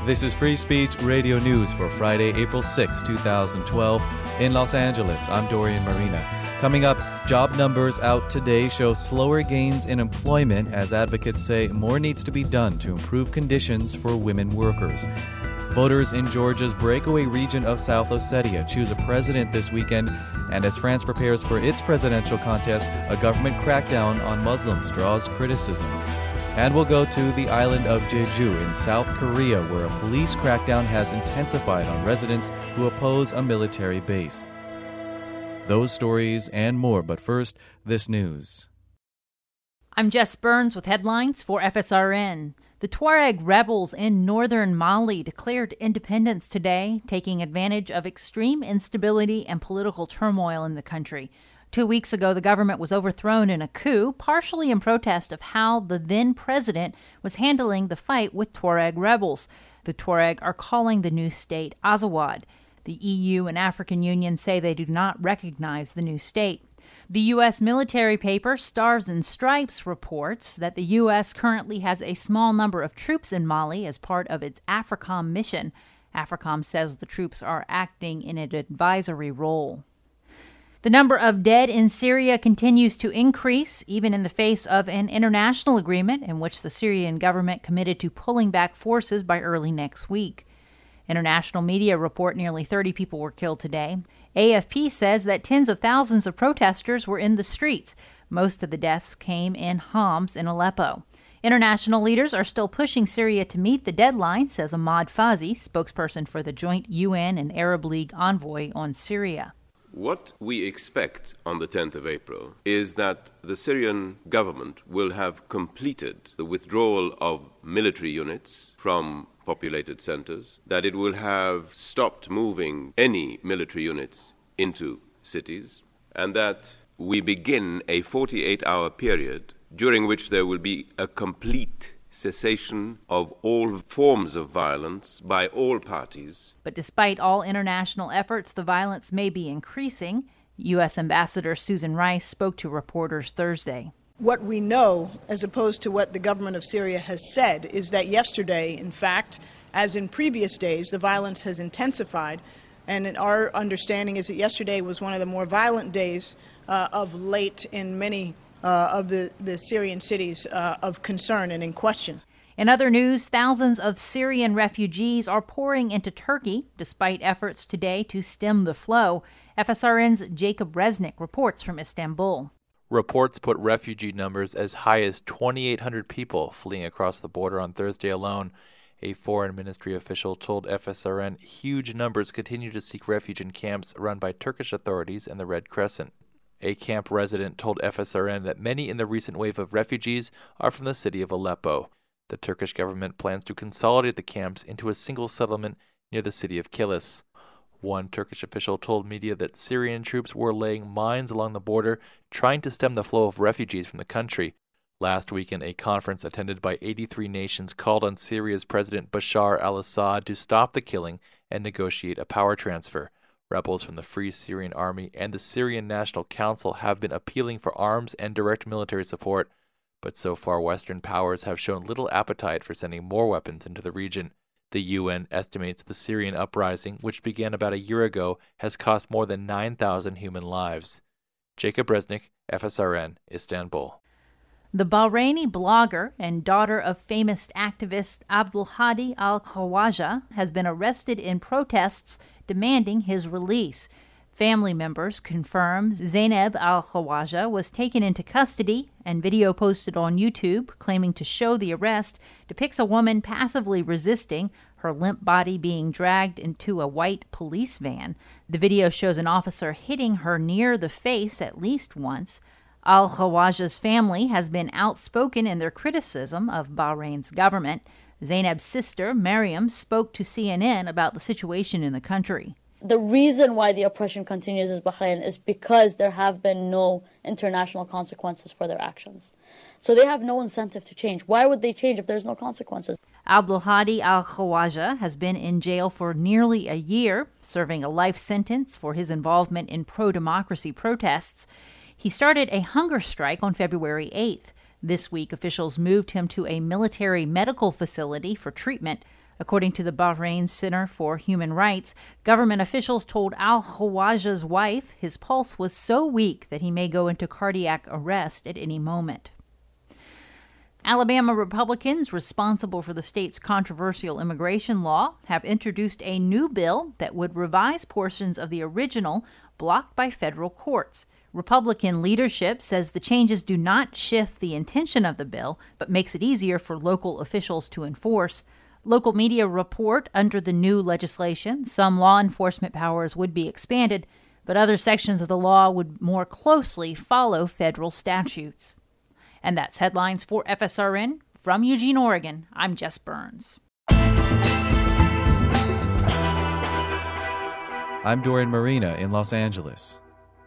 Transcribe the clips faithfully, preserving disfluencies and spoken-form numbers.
This is Free Speech Radio News for Friday, April sixth, twenty twelve. In Los Angeles, I'm Dorian Marina. Coming up, job numbers out today show slower gains in employment as advocates say more needs to be done to improve conditions for women workers. Voters in Georgia's breakaway region of South Ossetia choose a president this weekend, and as France prepares for its presidential contest, a government crackdown on Muslims draws criticism. And we'll go to the island of Jeju in South Korea, where a police crackdown has intensified on residents who oppose a military base. Those stories and more, but first, this news. I'm Jess Burns with headlines for F S R N. The Tuareg rebels in northern Mali declared independence today, taking advantage of extreme instability and political turmoil in the country. Two weeks ago, the government was overthrown in a coup, partially in protest of how the then president was handling the fight with Tuareg rebels. The Tuareg are calling the new state Azawad. The E U and African Union say they do not recognize the new state. The U S military paper Stars and Stripes reports that the U S currently has a small number of troops in Mali as part of its AFRICOM mission. AFRICOM says the troops are acting in an advisory role. The number of dead in Syria continues to increase, even in the face of an international agreement in which the Syrian government committed to pulling back forces by early next week. International media report nearly thirty people were killed today. A F P says that tens of thousands of protesters were in the streets. Most of the deaths came in Homs in Aleppo. International leaders are still pushing Syria to meet the deadline, says Ahmad Fazi, spokesperson for the joint U N and Arab League envoy on Syria. What we expect on the tenth of April is that the Syrian government will have completed the withdrawal of military units from populated centers, that it will have stopped moving any military units into cities, and that we begin a forty-eight hour period during which there will be a complete cessation of all forms of violence by all parties. But despite all international efforts, the violence may be increasing. U S Ambassador Susan Rice spoke to reporters Thursday. What we know, as opposed to what the government of Syria has said, is that yesterday, in fact, as in previous days, the violence has intensified. And our understanding is that yesterday was one of the more violent days uh, of late in many uh, of the, the Syrian cities uh, of concern and in question. In other news, thousands of Syrian refugees are pouring into Turkey, despite efforts today to stem the flow. F S R N's Jacob Resnick reports from Istanbul. Reports put refugee numbers as high as twenty-eight hundred people fleeing across the border on Thursday alone. A foreign ministry official told F S R N huge numbers continue to seek refuge in camps run by Turkish authorities and the Red Crescent. A camp resident told F S R N that many in the recent wave of refugees are from the city of Aleppo. The Turkish government plans to consolidate the camps into a single settlement near the city of Kilis. One Turkish official told media that Syrian troops were laying mines along the border, trying to stem the flow of refugees from the country. Last weekend, a conference attended by eighty-three nations called on Syria's President Bashar al-Assad to stop the killing and negotiate a power transfer. Rebels from the Free Syrian Army and the Syrian National Council have been appealing for arms and direct military support, but so far Western powers have shown little appetite for sending more weapons into the region. The U N estimates the Syrian uprising, which began about a year ago, has cost more than nine thousand human lives. Jacob Resnick, F S R N, Istanbul. The Bahraini blogger and daughter of famous activist Abdulhadi al-Khawaja has been arrested in protests demanding his release. Family members confirm Zainab al-Khawaja was taken into custody, and video posted on YouTube claiming to show the arrest depicts a woman passively resisting, her limp body being dragged into a white police van. The video shows an officer hitting her near the face at least once. Al-Khawaja's family has been outspoken in their criticism of Bahrain's government. Zainab's sister, Mariam, spoke to C N N about the situation in the country. The reason why the oppression continues in Bahrain is because there have been no international consequences for their actions. So they have no incentive to change. Why would they change if there's no consequences? Abdulhadi al-Khawaja has been in jail for nearly a year, serving a life sentence for his involvement in pro-democracy protests. He started a hunger strike on February eighth. This week, officials moved him to a military medical facility for treatment. According to the Bahrain Center for Human Rights, government officials told al-Khawaja's wife his pulse was so weak that he may go into cardiac arrest at any moment. Alabama Republicans responsible for the state's controversial immigration law have introduced a new bill that would revise portions of the original blocked by federal courts. Republican leadership says the changes do not shift the intention of the bill, but makes it easier for local officials to enforce. Local media report under the new legislation, some law enforcement powers would be expanded, but other sections of the law would more closely follow federal statutes. And that's headlines for F S R N. From Eugene, Oregon, I'm Jess Burns. I'm Dorian Marina in Los Angeles.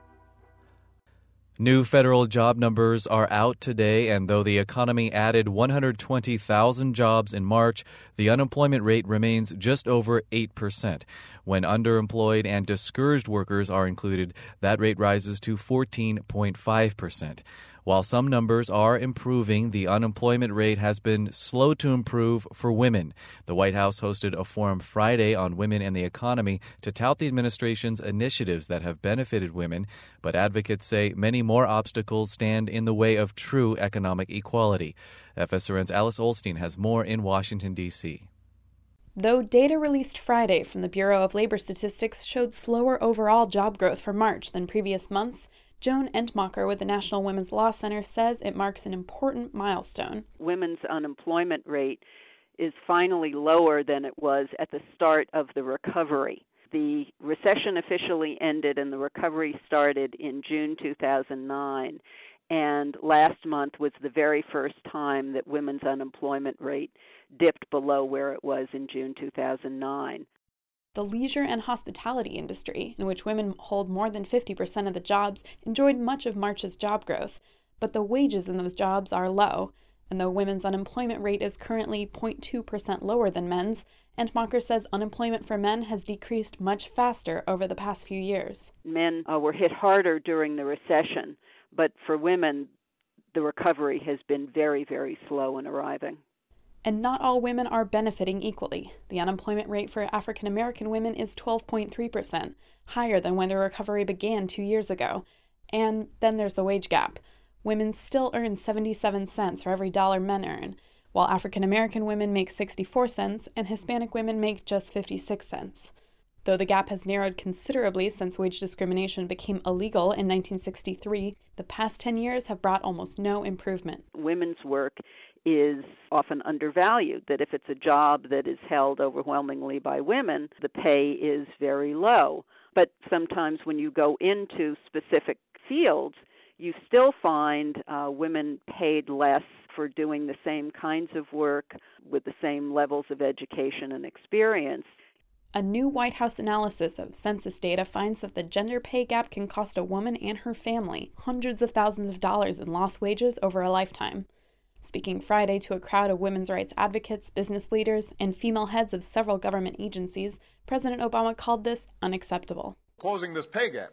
New federal job numbers are out today, and though the economy added one hundred twenty thousand jobs in March, the unemployment rate remains just over eight percent. When underemployed and discouraged workers are included, that rate rises to fourteen point five percent. While some numbers are improving, the unemployment rate has been slow to improve for women. The White House hosted a forum Friday on women and the economy to tout the administration's initiatives that have benefited women, but advocates say many more obstacles stand in the way of true economic equality. F S R N's Alice Olstein has more in Washington, D C Though data released Friday from the Bureau of Labor Statistics showed slower overall job growth for March than previous months, Joan Entmacher with the National Women's Law Center says it marks an important milestone. Women's unemployment rate is finally lower than it was at the start of the recovery. The recession officially ended and the recovery started in June two thousand nine. And last month was the very first time that women's unemployment rate dipped below where it was in June two thousand nine. The leisure and hospitality industry, in which women hold more than fifty percent of the jobs, enjoyed much of March's job growth, but the wages in those jobs are low. And though women's unemployment rate is currently zero point two percent lower than men's, Entmacher says unemployment for men has decreased much faster over the past few years. Men uh, were hit harder during the recession, but for women, the recovery has been very, very slow in arriving. And not all women are benefiting equally. The unemployment rate for African American women is twelve point three percent, higher than when the recovery began two years ago. And then there's the wage gap. Women still earn seventy-seven cents for every dollar men earn, while African American women make sixty-four cents and Hispanic women make just fifty-six cents. Though the gap has narrowed considerably since wage discrimination became illegal in nineteen sixty-three, the past ten years have brought almost no improvement. Women's work is often undervalued, that if it's a job that is held overwhelmingly by women, the pay is very low. But sometimes when you go into specific fields, you still find uh, women paid less for doing the same kinds of work with the same levels of education and experience. A new White House analysis of census data finds that the gender pay gap can cost a woman and her family hundreds of thousands of dollars in lost wages over a lifetime. Speaking Friday to a crowd of women's rights advocates, business leaders, and female heads of several government agencies, President Obama called this unacceptable. Closing this pay gap,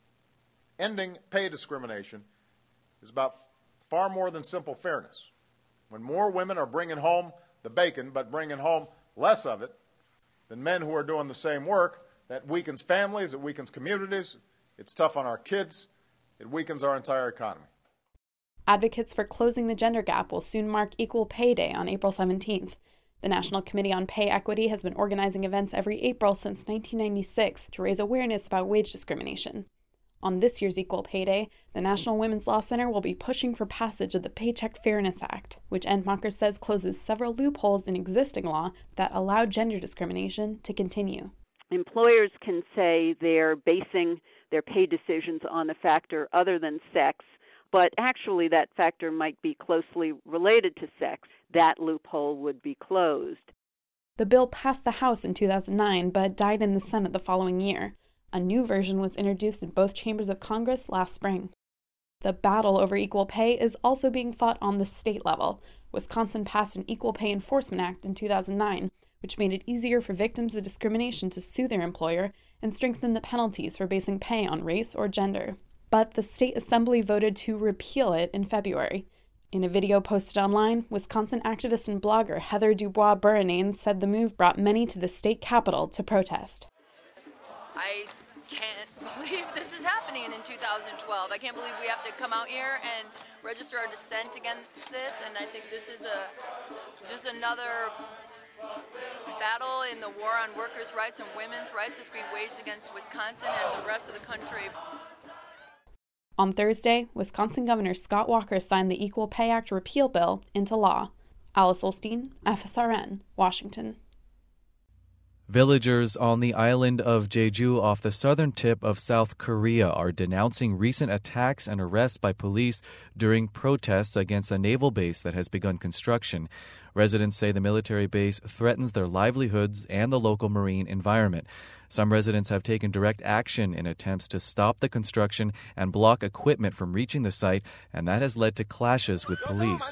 ending pay discrimination, is about far more than simple fairness. When more women are bringing home the bacon, but bringing home less of it than men who are doing the same work, that weakens families, it weakens communities, it's tough on our kids, it weakens our entire economy. Advocates for closing the gender gap will soon mark Equal Pay Day on April seventeenth. The National Committee on Pay Equity has been organizing events every April since nineteen ninety-six to raise awareness about wage discrimination. On this year's Equal Pay Day, the National Women's Law Center will be pushing for passage of the Paycheck Fairness Act, which Entmacher says closes several loopholes in existing law that allow gender discrimination to continue. Employers can say they're basing their pay decisions on a factor other than sex, but actually that factor might be closely related to sex. That loophole would be closed. The bill passed the House in two thousand nine, but died in the Senate the following year. A new version was introduced in both chambers of Congress last spring. The battle over equal pay is also being fought on the state level. Wisconsin passed an Equal Pay Enforcement Act in two thousand nine, which made it easier for victims of discrimination to sue their employer and strengthened the penalties for basing pay on race or gender. But the state assembly voted to repeal it in February. In a video posted online, Wisconsin activist and blogger Heather Dubois Burinane said the move brought many to the state capitol to protest. I can't believe this is happening in two thousand twelve. I can't believe we have to come out here and register our dissent against this, and I think this is a just another battle in the war on workers' rights and women's rights that's being waged against Wisconsin and the rest of the country. On Thursday, Wisconsin Governor Scott Walker signed the Equal Pay Act repeal bill into law. Alice Olstein, F S R N, Washington. Villagers on the island of Jeju off the southern tip of South Korea are denouncing recent attacks and arrests by police during protests against a naval base that has begun construction. Residents say the military base threatens their livelihoods and the local marine environment. Some residents have taken direct action in attempts to stop the construction and block equipment from reaching the site, and that has led to clashes with police.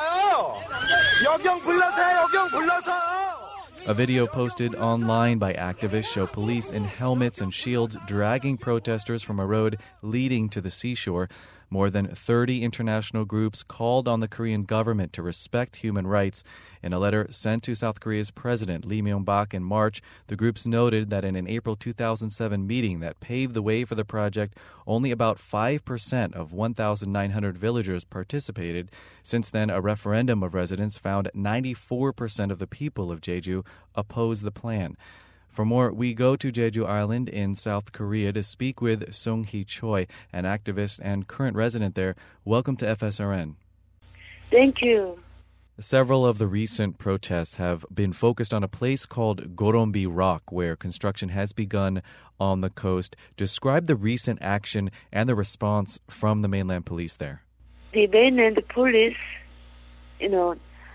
A video posted online by activists show police in helmets and shields dragging protesters from a road leading to the seashore. More than thirty international groups called on the Korean government to respect human rights. In a letter sent to South Korea's President Lee Myung-bak in March, the groups noted that in an April two thousand seven meeting that paved the way for the project, only about five percent of one thousand nine hundred villagers participated. Since then, a referendum of residents found ninety-four percent of the people of Jeju oppose the plan. For more, we go to Jeju Island in South Korea to speak with Sung-hee Choi, an activist and current resident there. Welcome to F S R N. Thank you. Several of the recent protests have been focused on a place called Gorombi Rock, where construction has begun on the coast. Describe the recent action and the response from the mainland police there. The mainland police, you know,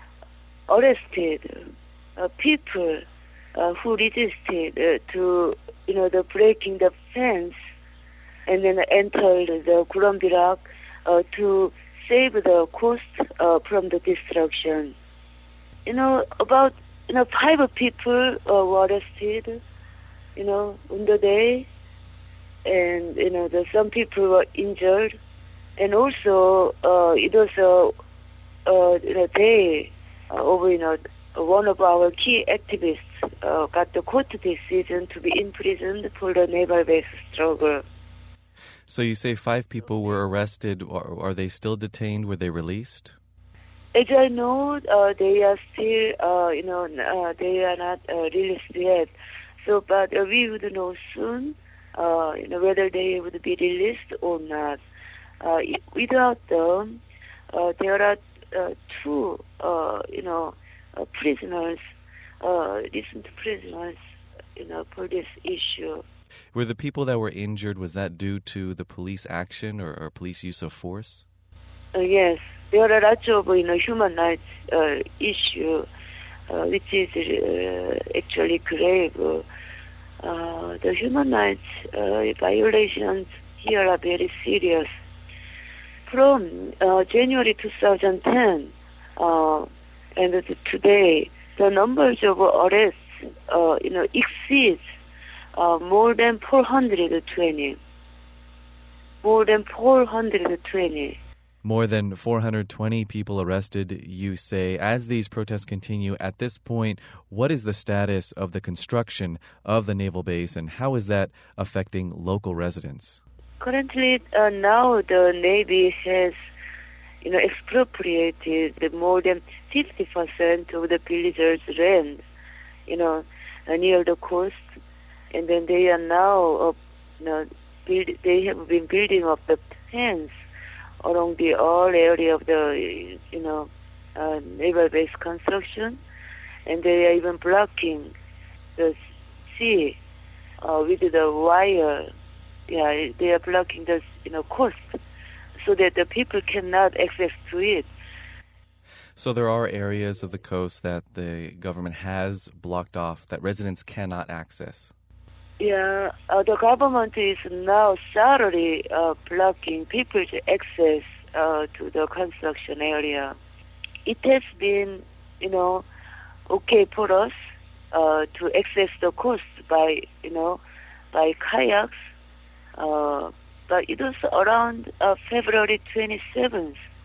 arrested uh, people Uh, who resisted uh, to, you know, the breaking the fence, and then entered the Gorombi Rock uh, to save the coast uh, from the destruction. You know, about you know five people uh, were arrested, you know, on the day, and you know, the, some people were injured, and also uh, it was a uh, you know, day uh, of you know one of our key activists. Uh, got the court decision to be imprisoned for the naval base struggle. So you say five people were arrested. Or are they still detained? Were they released? As I know, uh, they are still, uh, you know, uh, they are not uh, released yet. So, but uh, we would know soon, uh, you know, whether they would be released or not. Uh, without them, uh, there are uh, two, uh, you know, uh, prisoners. Uh, recent prisoners, you know, for this issue. Were the people that were injured, was that due to the police action or, or police use of force? Uh, yes, there are lots of, you know, human rights uh, issue, uh, which is uh, actually grave. Uh, the human rights uh, violations here are very serious. From uh, January two thousand ten uh, and today, the numbers of arrests, uh, you know, exceeds uh, more than four hundred twenty. More than four hundred twenty. More than four hundred twenty people arrested, you say. As these protests continue, at this point, what is the status of the construction of the naval base, and how is that affecting local residents? Currently, uh, now the Navy has, you know, expropriated more than fifty percent of the villagers' land, you know, uh, near the coast, and then they are now, uh, you know, build, they have been building up the fence along the all area of the, you know, uh, naval base construction, and they are even blocking the sea uh, with the wire. Yeah, they are blocking the, you know, coast, so that the people cannot access to it. So there are areas of the coast that the government has blocked off that residents cannot access. Yeah, uh, the government is now thoroughly uh, blocking people's access uh, to the construction area. It has been, you know, okay for us uh, to access the coast by, you know, by kayaks, uh, but it was around uh, February twenty-seventh.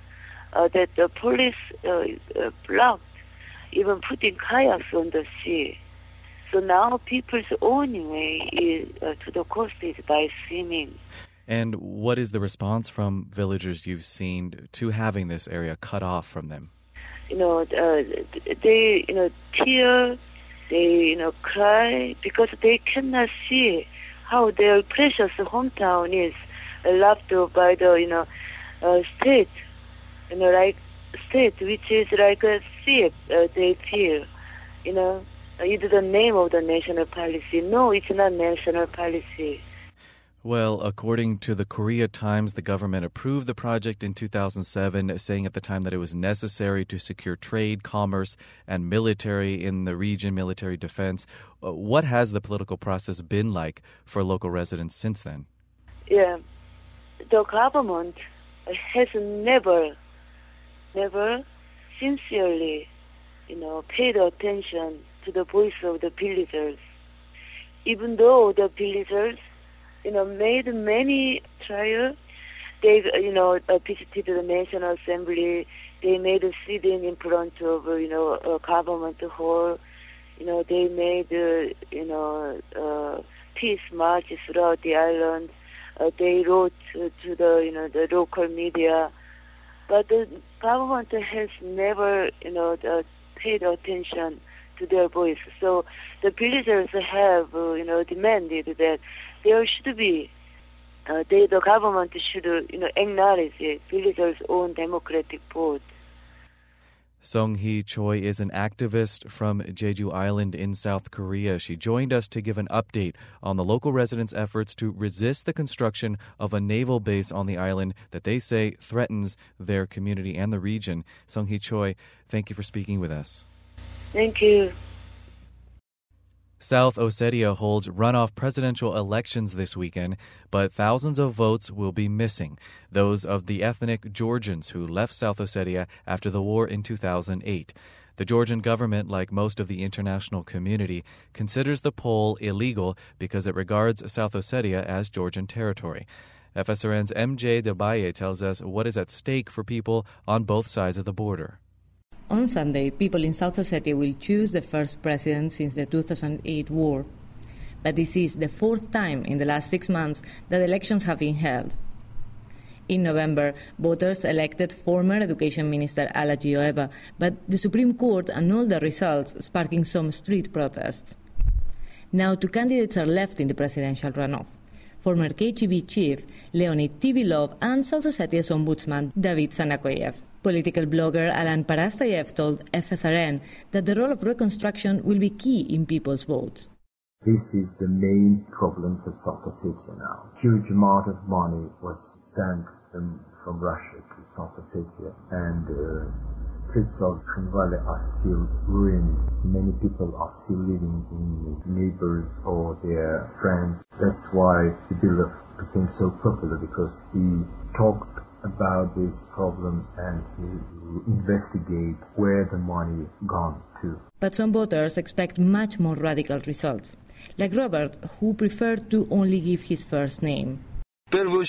uh, that the police uh, uh, blocked even putting kayaks on the sea. So now people's only way is, uh, to the coast is by swimming. And what is the response from villagers you've seen to having this area cut off from them? You know, uh, they, you know, tear, they, you know, cry because they cannot see how their precious hometown is left by the, you know, uh, state, you know, like state, which is like a thief, uh, they feel, you know. It's the name of the national policy. No, it's not national policy. Well, according to the Korea Times, the government approved the project in two thousand seven, saying at the time that it was necessary to secure trade, commerce, and military in the region, military defense. What has the political process been like for local residents since then? Yeah, the government has never, never sincerely, you know, paid attention to the voice of the villagers. Even though the villagers, you know, made many trials, they, you know, visited the National Assembly, they made a sit-in in front of, you know, a government hall, you know, they made, uh, you know, uh, peace marches throughout the island, uh, they wrote uh, to the, you know, the local media, but the government has never, you know, uh, paid attention to their voice. So the villagers have, uh, you know, demanded that there should be, uh, they, the government should, uh, you know, acknowledge it, villagers' own democratic vote. Song-hee Choi is an activist from Jeju Island in South Korea. She joined us to give an update on the local residents' efforts to resist the construction of a naval base on the island that they say threatens their community and the region. Song-hee Choi, thank you for speaking with us. Thank you. South Ossetia holds runoff presidential elections this weekend, but thousands of votes will be missing, those of the ethnic Georgians who left South Ossetia after the war in two thousand eight. The Georgian government, like most of the international community, considers the poll illegal because it regards South Ossetia as Georgian territory. F S R N's M J Debaye tells us what is at stake for people on both sides of the border. On Sunday, people in South Ossetia will choose the first president since the two thousand eight war. But this is the fourth time in the last six months that elections have been held. In November, voters elected former Education Minister Alla Gioeva, but the Supreme Court annulled the results, sparking some street protests. Now two candidates are left in the presidential runoff. Former K G B chief Leonid Tibilov and South Ossetia's ombudsman David Sanakoyev. Political blogger Alan Parastayev told F S R N that the role of reconstruction will be key in people's votes. This is the main problem for South Ossetia now. Huge amount of money was sent from, from Russia to South Ossetia, and uh, streets of Tskhin Valley are still ruined. Many people are still living in neighbors or their friends. That's why Tibilov became so popular, because he talked about this problem and he investigate where the money gone to. But some voters expect much more radical results, like Robert, who preferred to only give his first name. People in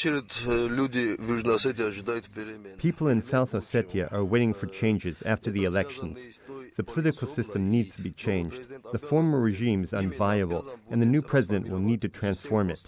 South Ossetia are waiting for changes after the elections. The political system needs to be changed. The former regime is unviable, and the new president will need to transform it.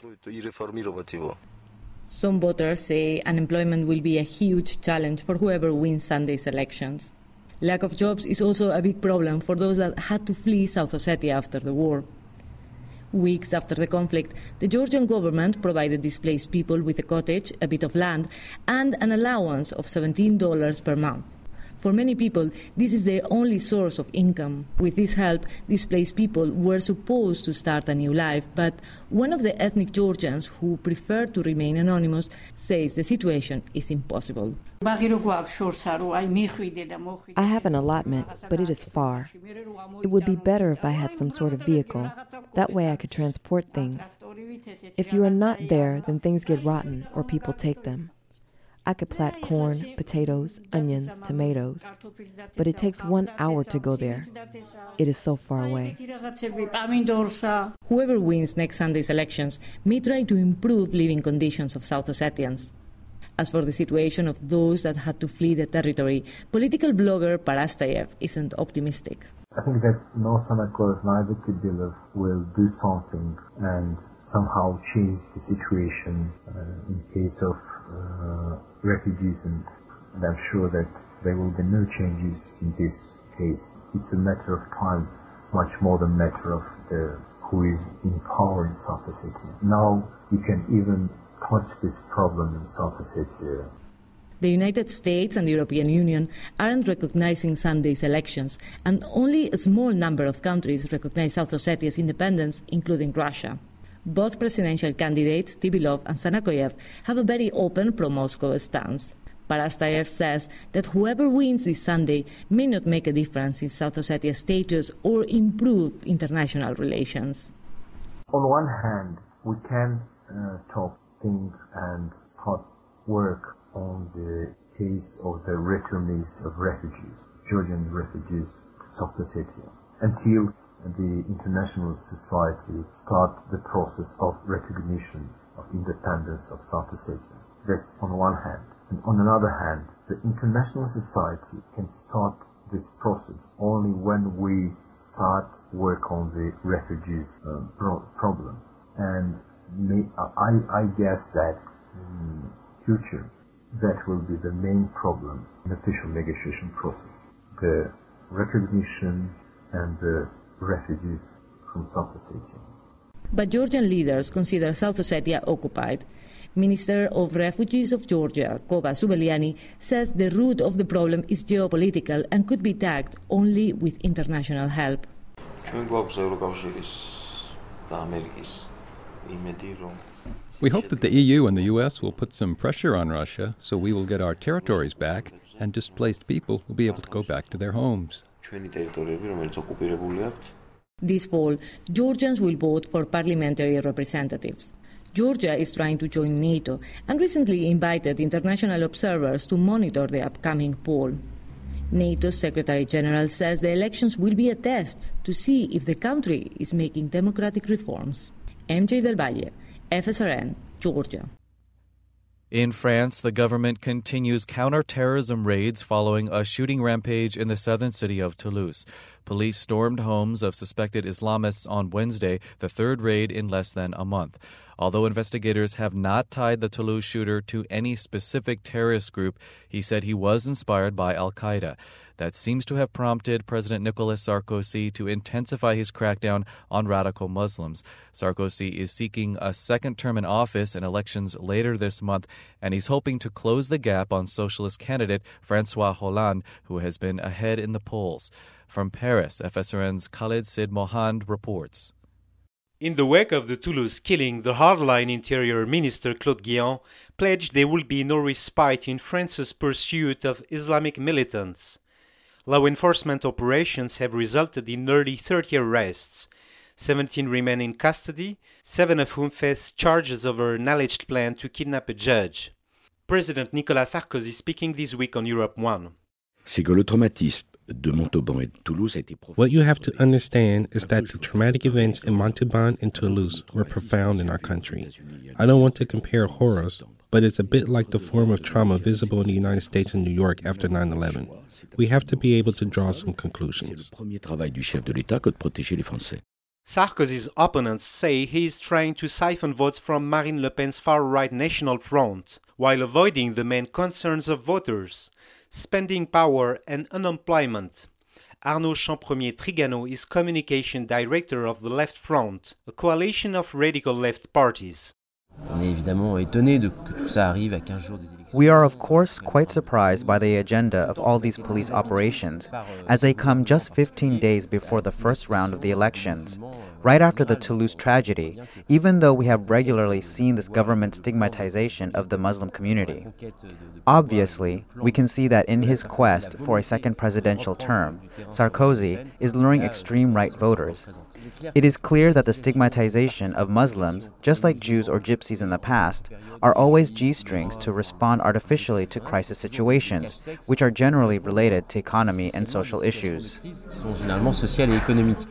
Some voters say unemployment will be a huge challenge for whoever wins Sunday's elections. Lack of jobs is also a big problem for those that had to flee South Ossetia after the war. Weeks after the conflict, the Georgian government provided displaced people with a cottage, a bit of land, and an allowance of seventeen dollars per month. For many people, this is their only source of income. With this help, displaced people were supposed to start a new life, but one of the ethnic Georgians who prefer to remain anonymous says the situation is impossible. I have an allotment, but it is far. It would be better if I had some sort of vehicle. That way I could transport things. If you are not there, then things get rotten or people take them. I could plant corn, potatoes, onions, tomatoes, but it takes one hour to go there. It is so far away. Whoever wins next Sunday's elections may try to improve living conditions of South Ossetians. As for the situation of those that had to flee the territory, political blogger Parastayev isn't optimistic. I think that no Sanakoyev, neither Kibilov will do something and somehow change the situation uh, in case of uh, refugees, and, and I'm sure that there will be no changes in this case. It's a matter of time, much more than a matter of the, who is in power in South Ossetia. Now you can even touch this problem in South Ossetia. The United States and the European Union aren't recognizing Sunday's elections, and only a small number of countries recognize South Ossetia's independence, including Russia. Both presidential candidates, Tibilov and Sanakoyev, have a very open pro-Moscow stance. Parastayev says that whoever wins this Sunday may not make a difference in South Ossetia's status or improve international relations. On one hand, we can uh, talk, think, and start work on the case of the returnees of refugees, Georgian refugees to South Ossetia, until the international society start the process of recognition of independence of South Ossetia. That's on one hand. And on another hand, the international society can start this process only when we start work on the refugees uh, pro- problem. And may, I, I guess that in future, that will be the main problem in the official negotiation process. The recognition and the refugees from South Ossetia. But Georgian leaders consider South Ossetia occupied. Minister of Refugees of Georgia, Koba Subeliani, says the root of the problem is geopolitical and could be tacked only with international help. We hope that the E U and the U S will put some pressure on Russia so we will get our territories back and displaced people will be able to go back to their homes. This fall, Georgians will vote for parliamentary representatives. Georgia is trying to join NATO and recently invited international observers to monitor the upcoming poll. NATO's Secretary General says the elections will be a test to see if the country is making democratic reforms. M J Del Valle, F S R N, Georgia. In France, the government continues counter-terrorism raids following a shooting rampage in the southern city of Toulouse. Police stormed homes of suspected Islamists on Wednesday, the third raid in less than a month. Although investigators have not tied the Toulouse shooter to any specific terrorist group, he said he was inspired by al-Qaeda. That seems to have prompted President Nicolas Sarkozy to intensify his crackdown on radical Muslims. Sarkozy is seeking a second term in office in elections later this month, and he's hoping to close the gap on socialist candidate François Hollande, who has been ahead in the polls. From Paris, F S R N's Khaled Sid Mohand reports. In the wake of the Toulouse killing, the hardline Interior Minister Claude Guéant pledged there will be no respite in France's pursuit of Islamic militants. Law enforcement operations have resulted in nearly thirty arrests. seventeen remain in custody, seven of whom face charges over an alleged plan to kidnap a judge. President Nicolas Sarkozy speaking this week on Europe one. C'est que le traumatisme de Montauban et de Toulouse a été profond. What you have to understand is that the traumatic events in Montauban and Toulouse were profound in our country. I don't want to compare horrors, but it's a bit like the form of trauma visible in the United States and New York after nine eleven. We have to be able to draw some conclusions. Sarkozy's opponents say he is trying to siphon votes from Marine Le Pen's far-right National Front, while avoiding the main concerns of voters: spending power and unemployment. Arnaud Champremier Trigano is communication director of the Left Front, a coalition of radical left parties. We are of course quite surprised by the agenda of all these police operations, as they come just fifteen days before the first round of the elections, right after the Toulouse tragedy, even though we have regularly seen this government stigmatization of the Muslim community. Obviously, we can see that in his quest for a second presidential term, Sarkozy is luring extreme right voters. It is clear that the stigmatization of Muslims, just like Jews or Gypsies in the past, are always G-strings to respond artificially to crisis situations, which are generally related to economy and social issues.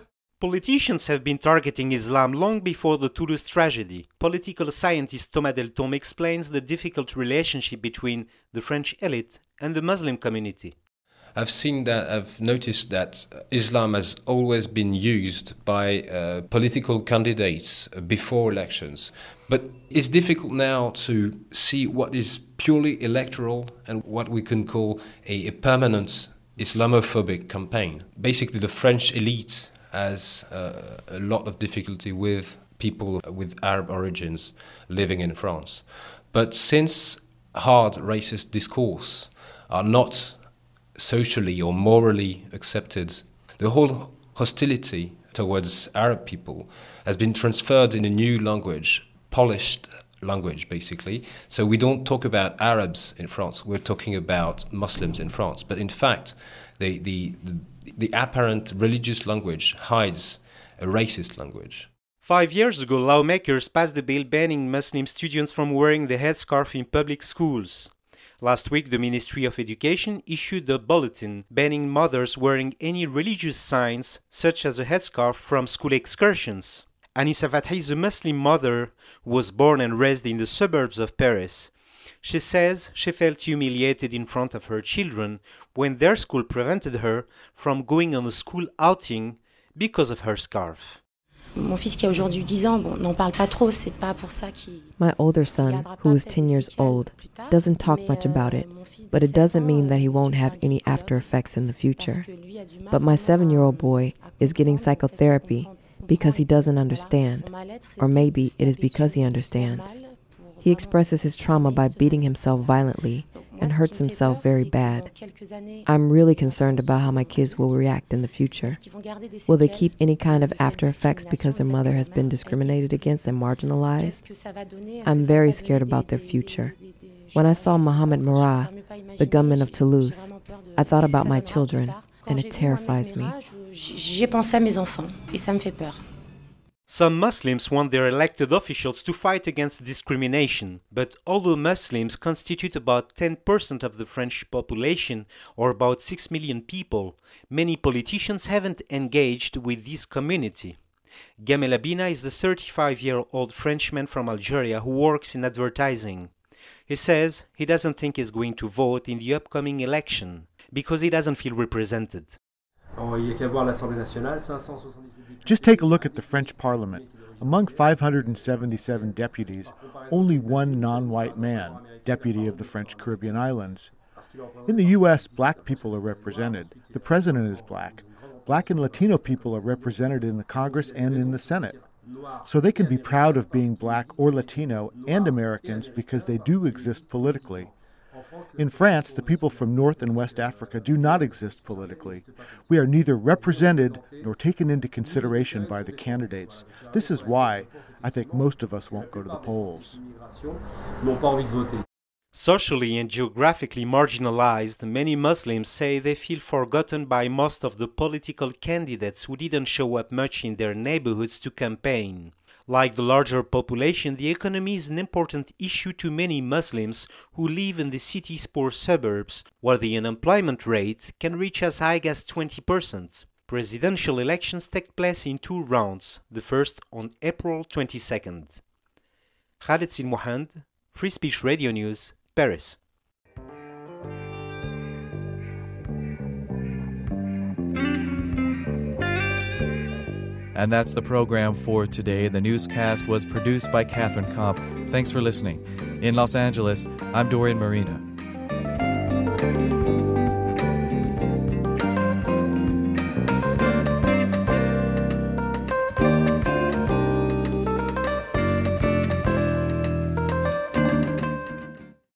Politicians have been targeting Islam long before the Toulouse tragedy. Political scientist Thomas Deltombe explains the difficult relationship between the French elite and the Muslim community. I've seen that, I've noticed that Islam has always been used by uh, political candidates before elections. But it's difficult now to see what is purely electoral and what we can call a, a permanent Islamophobic campaign. Basically, the French elite has uh, a lot of difficulty with people with Arab origins living in France. But since hard racist discourse are not socially or morally accepted, the whole hostility towards Arab people has been transferred in a new language, polished language basically. So we don't talk about Arabs in France, we're talking about Muslims in France. But in fact, the, the, the, the apparent religious language hides a racist language. Five years ago, lawmakers passed a bill banning Muslim students from wearing the headscarf in public schools. Last week, the Ministry of Education issued a bulletin banning mothers wearing any religious signs, such as a headscarf, from school excursions. Anissa Fathi is a Muslim mother who was born and raised in the suburbs of Paris. She says she felt humiliated in front of her children when their school prevented her from going on a school outing because of her scarf. Mon fils qui a aujourd'hui dix ans, bon, n'en parle pas trop, c'est pas pour ça qu'il... My older son, who is ten years old, doesn't talk much about it, but it doesn't mean that he won't have any after effects in the future. But my seven-year-old boy is getting psychotherapy because he doesn't understand, or maybe it is because he understands. He expresses his trauma by beating himself violently and hurts himself very bad. I'm really concerned about how my kids will react in the future. Will they keep any kind of after effects because their mother has been discriminated against and marginalized? I'm very scared about their future. When I saw Mohamed Merah, the gunman of Toulouse, I thought about my children, and it terrifies me. J'ai pensé à mes enfants, et ça me fait peur. Some Muslims want their elected officials to fight against discrimination, but although Muslims constitute about ten percent of the French population, or about six million people, many politicians haven't engaged with this community. Gamel Abina is the thirty-five-year-old Frenchman from Algeria who works in advertising. He says he doesn't think he's going to vote in the upcoming election because he doesn't feel represented. Just take a look at the French Parliament. Among five hundred seventy-seven deputies, only one non-white man, deputy of the French Caribbean islands. In the U S, black people are represented. The president is black. Black and Latino people are represented in the Congress and in the Senate. So they can be proud of being black or Latino and Americans because they do exist politically. In France, the people from North and West Africa do not exist politically. We are neither represented nor taken into consideration by the candidates. This is why I think most of us won't go to the polls. Socially and geographically marginalized, many Muslims say they feel forgotten by most of the political candidates who didn't show up much in their neighborhoods to campaign. Like the larger population, the economy is an important issue to many Muslims who live in the city's poor suburbs, where the unemployment rate can reach as high as twenty percent. Presidential elections take place in two rounds, the first on April twenty-second. Khaled Silmohand, Free Speech Radio News, Paris. And that's the program for today. The newscast was produced by Catherine Kopp. Thanks for listening. In Los Angeles, I'm Dorian Marina.